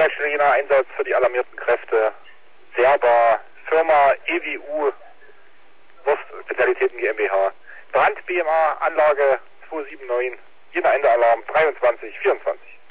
Leitstelle Jena, Einsatz für die alarmierten Kräfte. Serber, Firma EWU, Wurstspezialitäten GmbH. Brand BMA, Anlage 279, Jena Ende Alarm 23, 24.